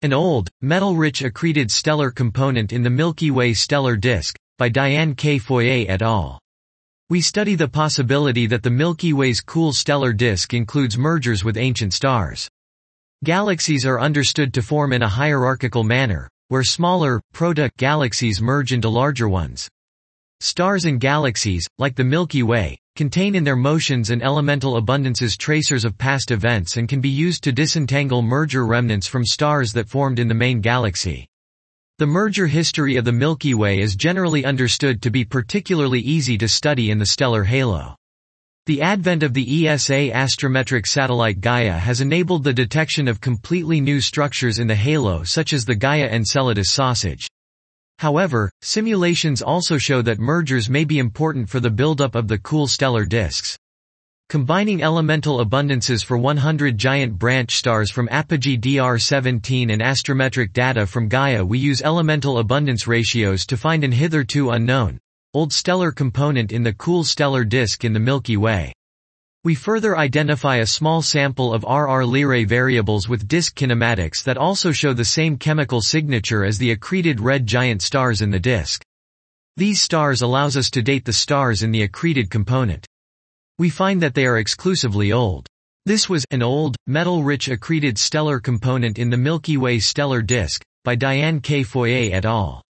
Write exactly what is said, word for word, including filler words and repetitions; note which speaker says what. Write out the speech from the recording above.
Speaker 1: An old, metal-rich accreted stellar component in the Milky Way stellar disk, by Diane K. Foyer et al. We study the possibility that the Milky Way's cool stellar disk includes mergers with ancient stars. Galaxies are understood to form in a hierarchical manner, where smaller, proto-galaxies merge into larger ones. Stars and galaxies, like the Milky Way, contain in their motions and elemental abundances tracers of past events and can be used to disentangle merger remnants from stars that formed in the main galaxy. The merger history of the Milky Way is generally understood to be particularly easy to study in the stellar halo. The advent of the E S A astrometric satellite Gaia has enabled the detection of completely new structures in the halo such as the Gaia Enceladus sausage. However, simulations also show that mergers may be important for the buildup of the cool stellar disks. Combining elemental abundances for one hundred giant branch stars from Apogee D R seventeen and astrometric data from Gaia, we use elemental abundance ratios to find an hitherto unknown, old stellar component in the cool stellar disk in the Milky Way. We further identify a small sample of R R Lyrae variables with disk kinematics that also show the same chemical signature as the accreted red giant stars in the disk. These stars allows us to date the stars in the accreted component. We find that they are exclusively old. This was an old, metal-rich accreted stellar component in the Milky Way stellar disk, by Diane K. Foyer et al.